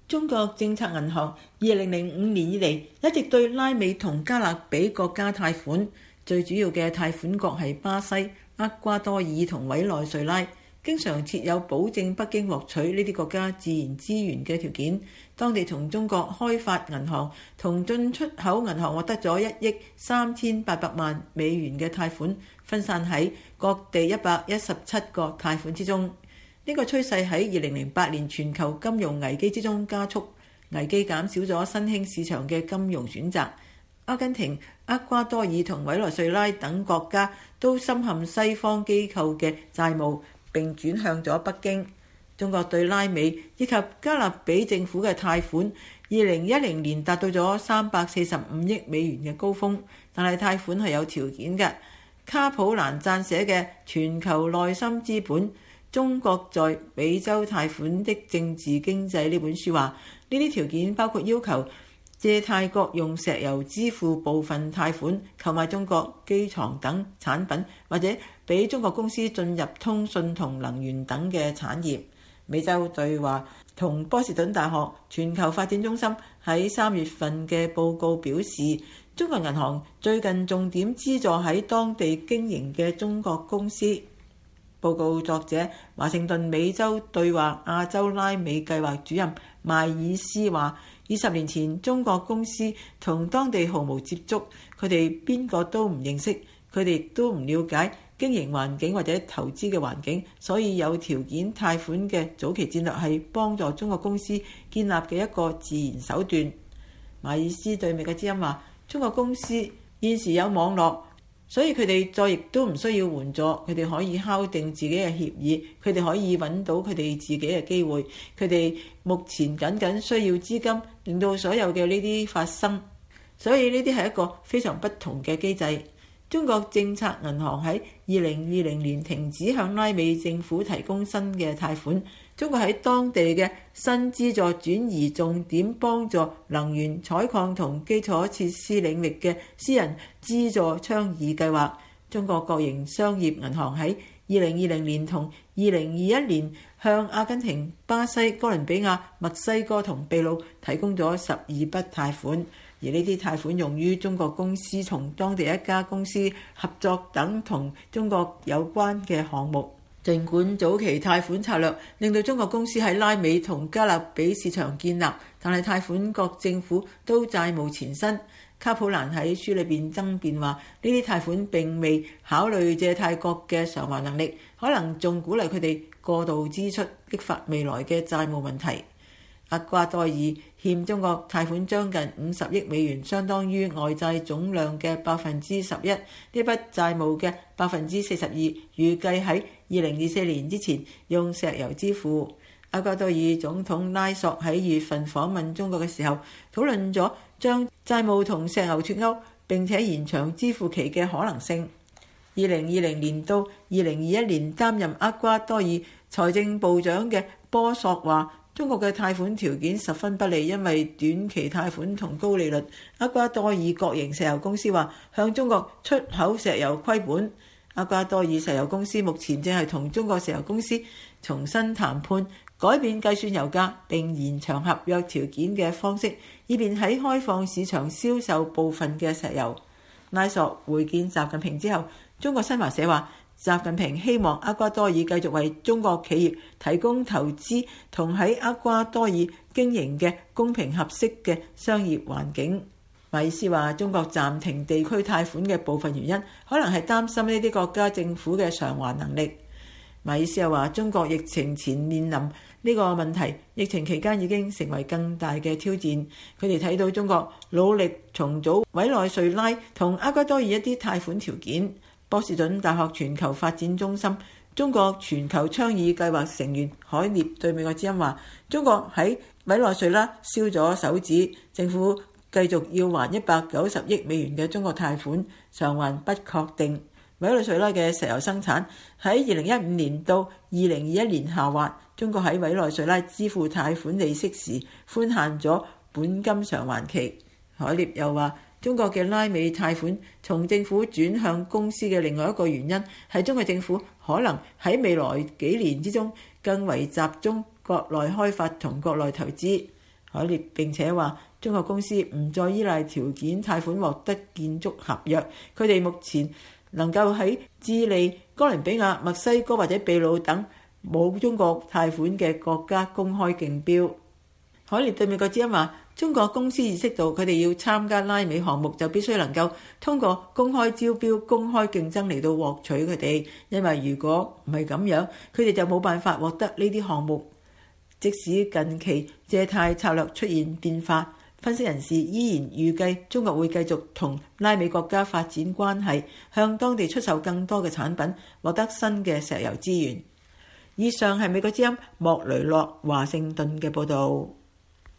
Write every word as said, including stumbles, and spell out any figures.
中國政策銀行二零零五年以嚟一直對拉美同加勒比國家貸款，最主要嘅貸款國係巴西、厄瓜多爾同委內瑞拉，經常設有保證北京獲取呢啲國家自然資源嘅條件。當地從中國開發銀行同進出口銀行獲得咗一億三千八百萬美元嘅貸款，分散喺各地一百一十七個貸款之中。呢個趨勢喺二零零八年全球金融危機之中加速，危機減少咗新興市場嘅金融選擇。阿根廷、厄瓜多爾同委內瑞拉等國家都深陷西方機構嘅債務，並轉向咗北京。中國對拉美以及加勒比政府嘅貸款，二零一零年達到咗三百四十五億美元嘅高峰，但係貸款係有條件嘅。卡普蘭撰寫嘅《全球內心資本：中國在美洲貸款的政治經濟》呢本書話，呢啲條件包括要求借貸國用石油支付部分貸款，購買中國機床等產品，或者俾中國公司進入通訊同能源等嘅產業。美洲對話同波士頓大學全球發展中心喺三月份嘅報告表示，中國銀行最近重點資助喺當地經營嘅中國公司。報告作者華盛頓美洲對話亞洲拉美計劃主任邁爾斯話，二十年前中國公司同當地毫無接觸，佢哋邊個都唔認識，佢哋都唔了解經營環境或者投資嘅環境，所以有條件貸款嘅早期戰略係幫助中國公司建立嘅一個自然手段。馬爾斯對美國之音話，中國公司現時有網絡，所以佢哋再亦都唔需要援助，佢哋可以敲定自己嘅協議，佢哋可以揾到佢哋自己嘅機會，佢哋目前僅僅需要資金，令到所有嘅呢啲發生，所以呢啲係一個非常不同嘅機制。中國政策銀行喺二零二零年停止向拉美政府提供新嘅貸款。中國喺當地嘅新資助轉移重點幫助能源、採礦同基礎設施領域嘅私人資助倡議計劃。中國國營商業銀行喺二零二零年同二零二一年向阿根廷、巴西、哥倫比亞、墨西哥同秘魯提供咗十二筆貸款。而呢啲貸款用於中國公司同當地一家公司合作等同中國有關嘅項目。儘管早期貸款策略令到中國公司喺拉美同加勒比市場建立，但係貸款國政府都債務纏身。卡普蘭喺書裏邊爭辯話，呢啲貸款並未考慮借貸國嘅償還能力，可能仲鼓勵佢哋過度支出，激發未來嘅債務問題。厄瓜多爾欠中國貸款將近五十億美元，相當於外債總量嘅百分之十一。呢筆債務嘅百分之四十二預計喺二零二四年之前用石油支付。厄瓜多爾總統拉索喺二月份訪問中國嘅時候，討論咗將債務同石油脫鈎並且延長支付期嘅可能性。二零二零年到二零二一年擔任厄瓜多爾財政部長嘅波索話，中國嘅貸款條件十分不利，因為短期貸款同高利率。厄瓜多爾國營石油公司話向中國出口石油虧本。厄瓜多爾石油公司目前正係同中國石油公司重新談判，改變計算油價並延長合約條件嘅方式，以便喺開放市場銷售部分嘅石油。拉索會見習近平之後，中國新華社話，習近平希望厄瓜多爾繼續為中國企業提供投資同喺厄瓜多爾經營嘅公平合適嘅商業環境。馬爾斯話，中國暫停地區貸款嘅部分原因，可能係擔心呢啲國家政府嘅償還能力。馬爾斯又話，中國疫情前面臨呢個問題，疫情期間已經成為更大嘅挑戰。佢哋睇到中國努力重組委內瑞拉同厄瓜多爾一啲貸款條件。波士頓大學全球發展中心中國全球倡議計劃成員海涅對美國之音話，中國喺委內瑞拉燒咗手指，政府繼續要還一百九十億美元嘅中國貸款，償還不確定。委內瑞拉嘅石油生產喺二零一五年到二零二一年下滑，中國喺委內瑞拉支付貸款利息時寬限咗本金償還期。海涅又話，中國嘅拉美貸款從政府轉向公司嘅另外一個原因係中國政府可能喺未來幾年之中更為集中國內開發同國內投資。 海列並且話，中國公司唔再依賴條件貸款獲得建築合約，佢哋目前能夠喺智利、哥倫比亞、墨西哥或者秘魯等冇中國貸款嘅國家公開競標。海列對美國之音話，中國公司意識到佢哋要參加拉美項目就必須能夠通過公開招標、公開競爭嚟到獲取佢哋，因為如果唔係咁樣，佢哋就冇辦法獲得呢啲項目。即使近期借貸策略出現變化，分析人士依然預計中國會繼續同拉美國家發展關係，向當地出售更多嘅產品，獲得新嘅石油資源。以上係美國之音莫雷諾華盛頓嘅報導。